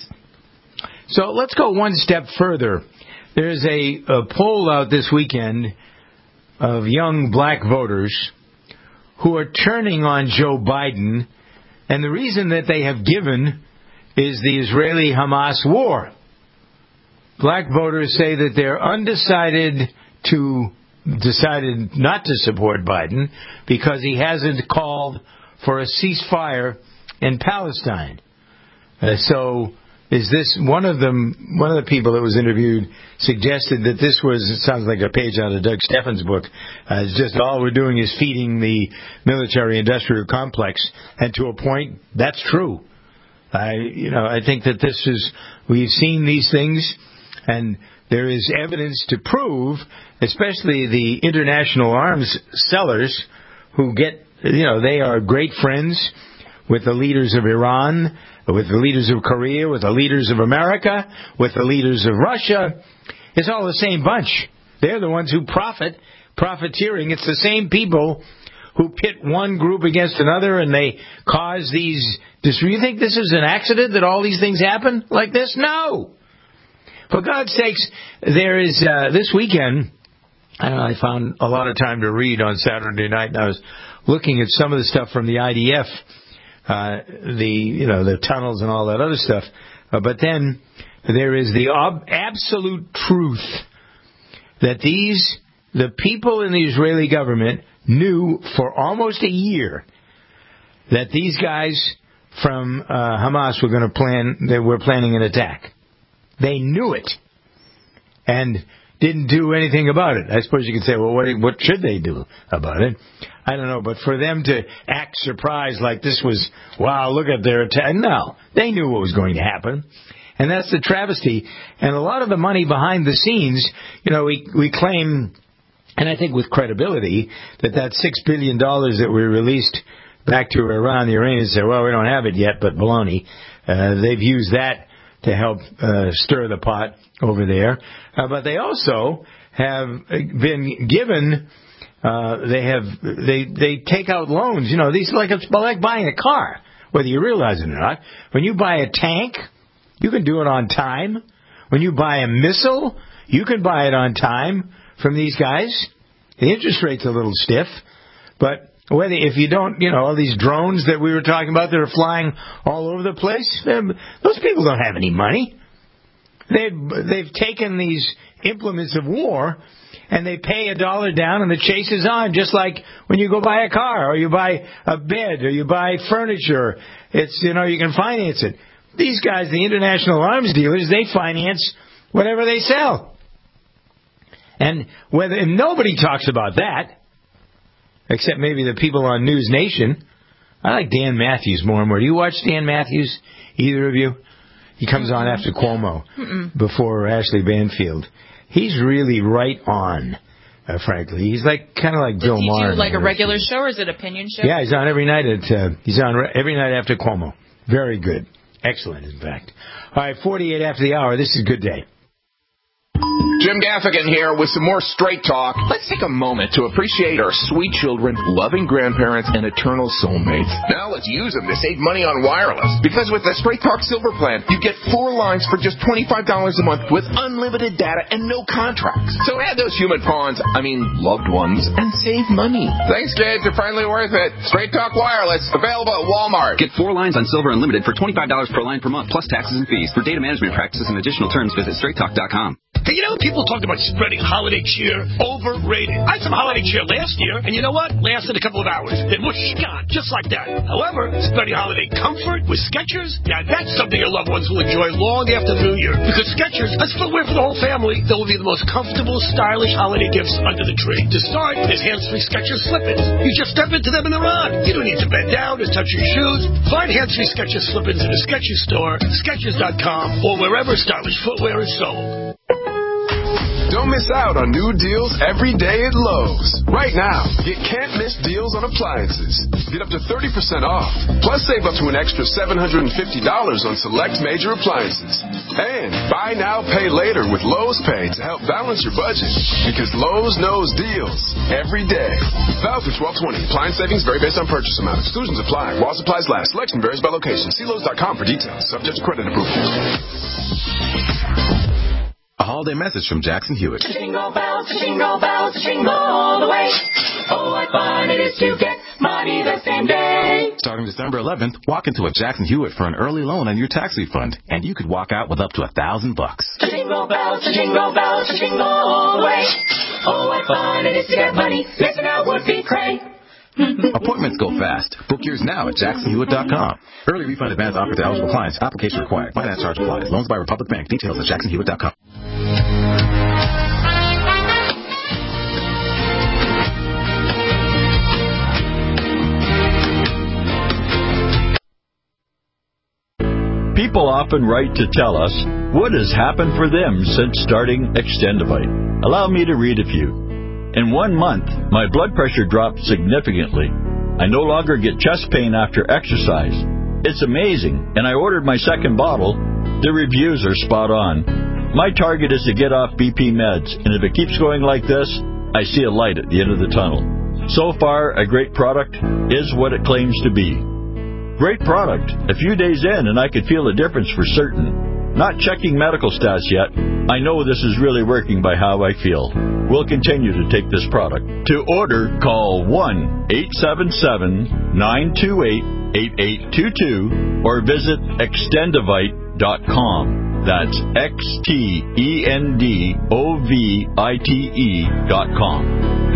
So let's go one step further. There's a, a poll out this weekend of young black voters who are turning on Joe Biden, and the reason that they have given is the Israeli-Hamas war. Black voters say that they're undecided to decided not to support Biden because he hasn't called for a ceasefire in Palestine. Uh, so is this one of them? One of the people that was interviewed suggested that this was, it sounds like a page out of Doug Steffens' book. Uh, it's just all we're doing is feeding the military-industrial complex, and to a point, that's true. I, you know, I think that this is, we've seen these things, and there is evidence to prove, especially the international arms sellers who get, you know, they are great friends with the leaders of Iran, with the leaders of Korea, with the leaders of America, with the leaders of Russia. It's all the same bunch. They're the ones who profit, profiteering. It's the same people who pit one group against another, and they cause these... Do you think this is an accident that all these things happen like this? No. For God's sakes, there is, uh, this weekend, I, don't know, I found a lot of time to read on Saturday night, and I was looking at some of the stuff from the I D F, uh, the, you know, the tunnels and all that other stuff. Uh, but then there is the ob- absolute truth that these, the people in the Israeli government knew for almost a year that these guys from uh, Hamas were going to plan, they were planning an attack. They knew it and didn't do anything about it. I suppose you could say, well, what, what should they do about it? I don't know, but for them to act surprised like this was, wow, look at their attack. No, they knew what was going to happen. And that's the travesty. And a lot of the money behind the scenes, you know, we, we claim, and I think with credibility, that that six billion dollars that we released back to Iran, the Iranians say, well, we don't have it yet, but baloney. Uh, they've used that to help uh, stir the pot over there. Uh, but they also have been given, uh, they have, they, they take out loans. You know, these like, it's like buying a car, whether you realize it or not. When you buy a tank, you can do it on time. When you buy a missile, you can buy it on time from these guys. The interest rate's a little stiff, but whether if you don't, you know, all these drones that we were talking about that are flying all over the place, those people don't have any money. They've, they've taken these implements of war and they pay a dollar down and the chase is on, just like when you go buy a car or you buy a bed or you buy furniture. It's, you know, you can finance it. These guys, the international arms dealers, they finance whatever they sell. And whether and nobody talks about that, except maybe the people on News Nation. I like Dan Matthews more and more. Do you watch Dan Matthews, either of you? He comes on after Cuomo, Mm-mm. before Ashley Banfield. He's really right on, uh, frankly. He's like kind of like Does Bill he Maher. Do like a regular show, or is it opinion show? Yeah, he's on every night at uh, he's on re- every night after Cuomo. Very good, excellent, in fact. All right, forty-eight after the hour. This is Good Day. Jim Gaffigan here with some more straight talk. Let's take a moment to appreciate our sweet children, loving grandparents, and eternal soulmates. Now let's use them to save money on wireless. Because with the Straight Talk Silver Plan, you get four lines for just twenty-five dollars a month with unlimited data and no contracts. So add those human pawns, I mean loved ones, and save money. Thanks, kids. You're finally worth it. Straight Talk Wireless, available at Walmart. Get four lines on Silver Unlimited for twenty-five dollars per line per month, plus taxes and fees. For data management practices and additional terms, visit straight talk dot com. Hey, you know, people talked about spreading holiday cheer. Overrated. I had some holiday cheer last year, and you know what? Lasted a couple of hours. Then whoosh, gone. Just like that. However, spreading holiday comfort with Skechers, yeah, that's something your loved ones will enjoy long after the New Year. Because Skechers has footwear for the whole family that will be the most comfortable, stylish holiday gifts under the tree. To start, there's hands-free Skechers slip-ins. You just step into them and they're on. You don't need to bend down or touch your shoes. Find hands-free Skechers slip-ins in a Skechers store, Skechers dot com, or wherever stylish footwear is sold. Don't miss out on new deals every day at Lowe's. Right now, get can't-miss deals on appliances. Get up to thirty percent off. Plus, save up to an extra seven hundred fifty dollars on select major appliances. And buy now, pay later with Lowe's Pay to help balance your budget. Because Lowe's knows deals every day. Valid for twelve twenty. Appliance savings vary based on purchase amount. Exclusions apply. While supplies last. Selection varies by location. See Lowe's dot com for details. Subject to credit approval. A holiday message from Jackson Hewitt. Jingle bells, jingle bells, jingle all the way. Oh, what fun it is to get money the same day. Starting December eleventh, walk into a Jackson Hewitt for an early loan on your tax refund, and you could walk out with up to a thousand bucks. Jingle bells, jingle bells, jingle all the way. Oh, what fun it is to get money. Missing out would be great. Appointments go fast. Book yours now at Jackson Hewitt dot com. Early refund advance offered to eligible clients. Application required. Finance charge applies. Loans by Republic Bank. Details at Jackson Hewitt dot com. People often write to tell us what has happened for them since starting Extendivite. Allow me to read a few. In one month, my blood pressure dropped significantly. I no longer get chest pain after exercise. It's amazing, and I ordered my second bottle. The reviews are spot on. My target is to get off B P meds, and if it keeps going like this, I see a light at the end of the tunnel. So far, a great product is what it claims to be. Great product. A few days in, and I could feel a difference for certain. Not checking medical stats yet. I know this is really working by how I feel. We'll continue to take this product. To order, call one eight seven seven, nine two eight, eight eight two two or visit extendovite dot com. That's X T E N D O V I T E dot com.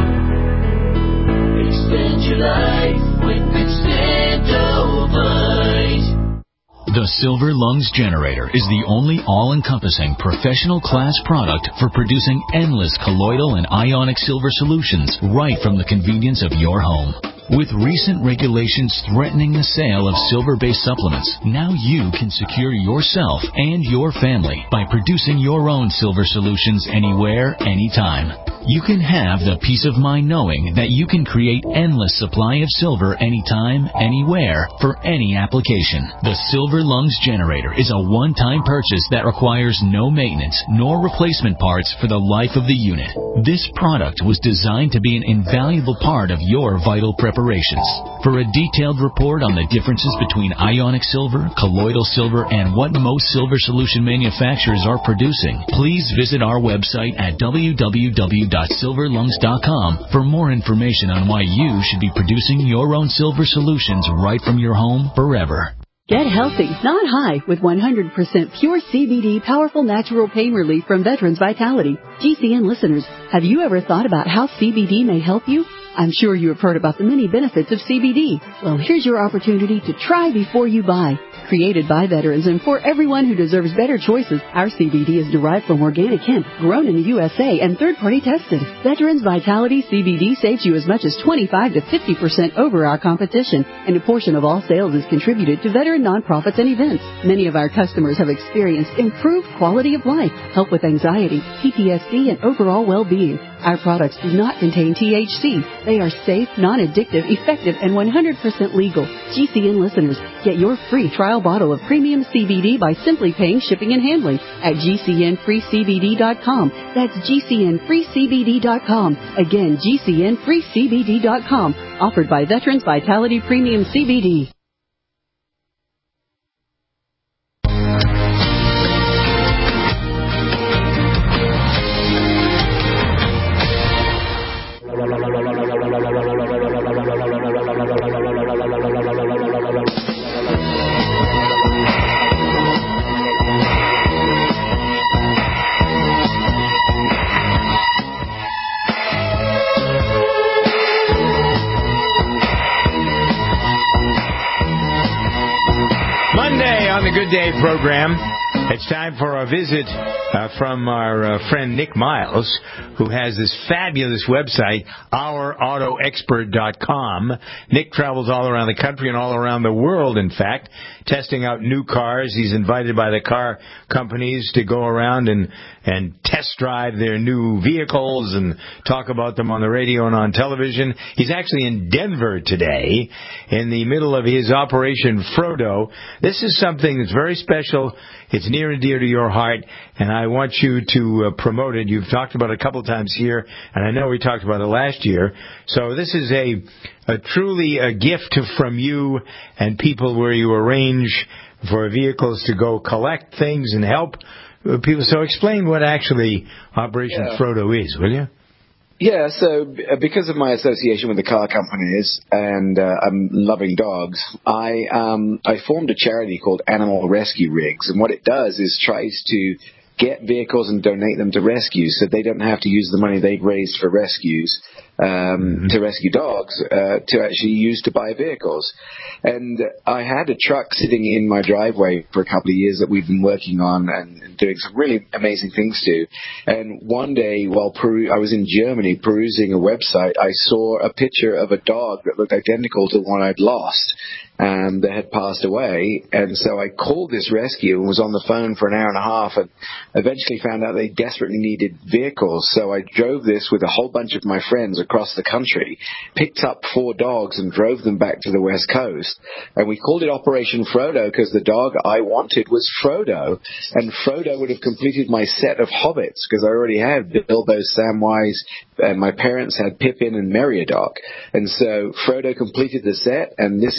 Extend your life with Extendovite. The Silver Lungs Generator is the only all-encompassing professional class product for producing endless colloidal and ionic silver solutions right from the convenience of your home. With recent regulations threatening the sale of silver-based supplements, now you can secure yourself and your family by producing your own silver solutions anywhere, anytime. You can have the peace of mind knowing that you can create endless supply of silver anytime, anywhere, for any application. The Silver Lungs Generator is a one-time purchase that requires no maintenance nor replacement parts for the life of the unit. This product was designed to be an invaluable part of your vital preparations. For a detailed report on the differences between ionic silver, colloidal silver, and what most silver solution manufacturers are producing, please visit our website at w w w dot silver lungs dot com for more information on why you should be producing your own silver solutions right from your home forever. Get healthy, not high, with one hundred percent pure C B D powerful natural pain relief from Veterans Vitality. G C N listeners, have you ever thought about how C B D may help you? I'm sure you have heard about the many benefits of C B D. Well, here's your opportunity to try before you buy. Created by veterans and for everyone who deserves better choices, our C B D is derived from organic hemp, grown in the U S A and third-party tested. Veterans Vitality C B D saves you as much as twenty-five to fifty percent over our competition, and a portion of all sales is contributed to veteran nonprofits and events. Many of our customers have experienced improved quality of life, help with anxiety, P T S D, and overall well-being. Our products do not contain T H C. They are safe, non-addictive, effective, and one hundred percent legal. G C N listeners, get your free trial bottle of premium C B D by simply paying shipping and handling at G C N free C B D dot com. That's G C N free C B D dot com. Again, G C N free C B D dot com. Offered by Veterans Vitality Premium C B D. Good Day program. It's time for a visit uh, from our uh, friend Nick Miles, who has this fabulous website, our auto expert dot com. Nick travels all around the country and all around the world, in fact, testing out new cars. He's invited by the car companies to go around and, and test drive their new vehicles and talk about them on the radio and on television. He's actually in Denver today in the middle of his Operation Frodo. This is something that's very special. It's near and dear to your heart, and I want you to uh, promote it. You've talked about it a couple times here, and I know we talked about it last year. So this is a, a truly a gift from you and people where you arrange for vehicles to go collect things and help people. So explain what actually Operation yeah. Frodo is, will you? Yeah, so because of my association with the car companies and uh, I'm loving dogs, I um, I formed a charity called Animal Rescue Rigs, and what it does is tries to get vehicles and donate them to rescues so they don't have to use the money they've raised for rescues um, mm-hmm. to rescue dogs uh, to actually use to buy vehicles. And I had a truck sitting in my driveway for a couple of years that we've been working on and, and doing some really amazing things to. And one day while Peru- I was in Germany perusing a website, I saw a picture of a dog that looked identical to the one I'd lost. Um, that had passed away, and so I called this rescue and was on the phone for an hour and a half and eventually found out they desperately needed vehicles. So I drove this with a whole bunch of my friends across the country, picked up four dogs and drove them back to the West Coast. And we called it Operation Frodo because the dog I wanted was Frodo, and Frodo would have completed my set of hobbits because I already had Bilbo, Samwise, and my parents had Pippin and Meriadoc. And so Frodo completed the set, and this is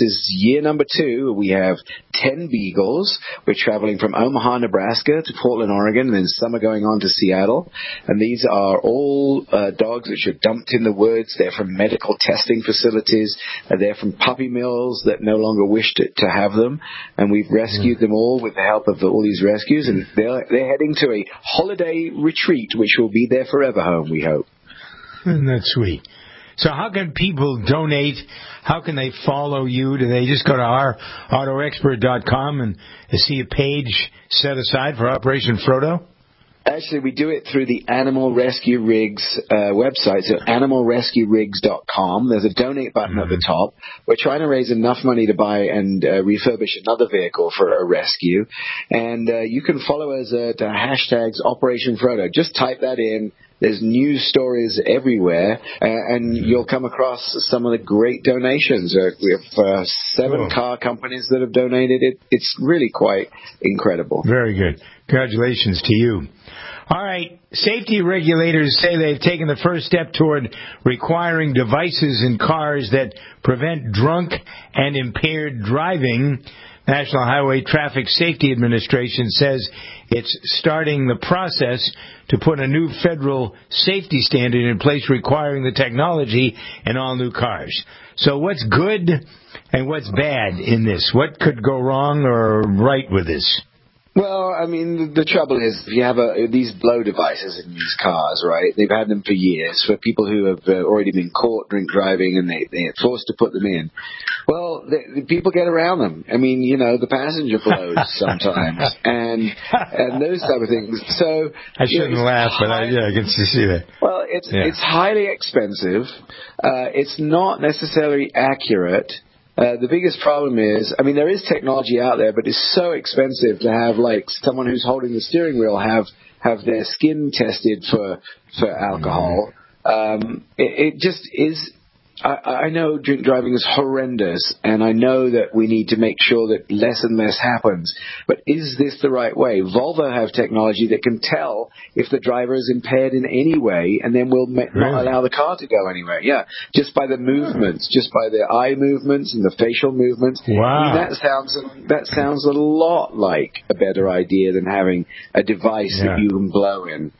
year number two, we have ten beagles. We're traveling from Omaha, Nebraska to Portland, Oregon, and then some are going on to Seattle. And these are all uh, dogs which are dumped in the woods. They're from medical testing facilities. Uh, they're from puppy mills that no longer wish to, to have them. And we've rescued mm. them all with the help of the, all these rescues. And they're, they're heading to a holiday retreat, which will be their forever home, we hope. Isn't that sweet? So how can people donate? How can they follow you? Do they just go to our auto expert dot com and see a page set aside for Operation Frodo? Actually, we do it through the Animal Rescue Rigs uh, website, so animal rescue rigs dot com. There's a donate button mm-hmm. at the top. We're trying to raise enough money to buy and uh, refurbish another vehicle for a rescue. And uh, you can follow us at uh, hashtags Operation Frodo. Just type that in. There's news stories everywhere, uh, and you'll come across some of the great donations. Uh, we have uh, seven oh. car companies that have donated it. It's really quite incredible. Very good. Congratulations to you. All right. Safety regulators say they've taken the first step toward requiring devices in cars that prevent drunk and impaired driving. National Highway Traffic Safety Administration says it's starting the process to put a new federal safety standard in place requiring the technology in all new cars. So what's good and what's bad in this? What could go wrong or right with this? Well, I mean, the, the trouble is, if you have a, these blow devices in these cars, right, they've had them for years for people who have uh, already been caught drink driving and they, they're forced to put them in. Well, the, the people get around them. I mean, you know, the passenger blows sometimes and and those type of things. So I shouldn't you know, laugh, but I, yeah, I can see that. Well, it's, yeah. it's highly expensive. Uh, it's not necessarily accurate. Uh, the biggest problem is, I mean, there is technology out there, but it's so expensive to have, like, someone who's holding the steering wheel have have their skin tested for for alcohol. Um, it, it just is. I, I know drink driving is horrendous, and I know that we need to make sure that less and less happens. But is this the right way? Volvo have technology that can tell if the driver is impaired in any way, and then will ma- really? not allow the car to go anywhere. Yeah, just by the movements, just by the eye movements and the facial movements. Wow, I mean, that sounds that sounds a lot like a better idea than having a device yeah. that you can blow in.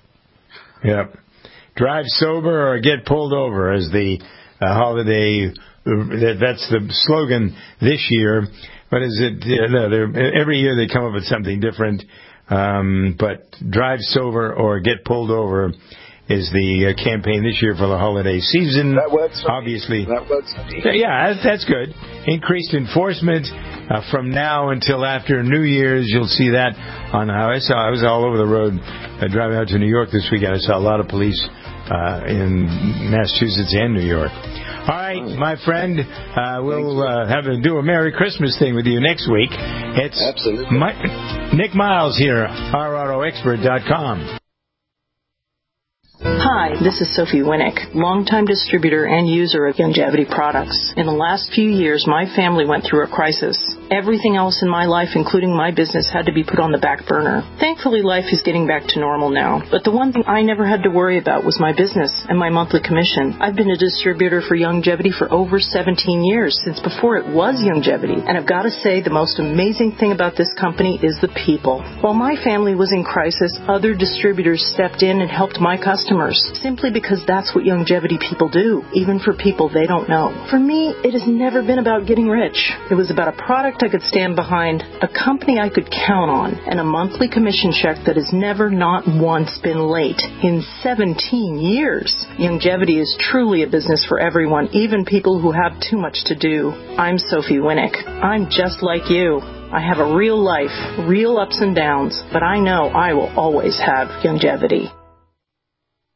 Yep. Drive sober or get pulled over as the Uh, holiday, uh, that's the slogan this year. But is it, uh, no, every year they come up with something different. Um, but drive sober or get pulled over is the uh, campaign this year for the holiday season. That works for Obviously. Me. That works for me. Yeah, that's, that's good. Increased enforcement uh, from now until after New Year's. You'll see that on how I saw. I was all over the road uh, driving out to New York this weekend. I saw a lot of police Uh, in Massachusetts and New York. All right, my friend, uh, we'll uh, have to do a Merry Christmas thing with you next week. It's Absolutely. My, Nick Miles here, our auto expert dot com. Hi, this is Sophie Winnick, longtime distributor and user of Youngevity products. In the last few years, my family went through a crisis. Everything else in my life, including my business, had to be put on the back burner. Thankfully, life is getting back to normal now. But the one thing I never had to worry about was my business and my monthly commission. I've been a distributor for Youngevity for over seventeen years, since before it was Youngevity. And I've got to say, the most amazing thing about this company is the people. While my family was in crisis, other distributors stepped in and helped my customers, simply because that's what Youngevity people do, even for people they don't know. For me, it has never been about getting rich. It was about a product I could stand behind, a company I could count on, and a monthly commission check that has never not once been late in seventeen years. Youngevity is truly a business for everyone, even people who have too much to do. I'm Sophie Winnick. I'm just like you. I have a real life, real ups and downs, but I know I will always have Youngevity.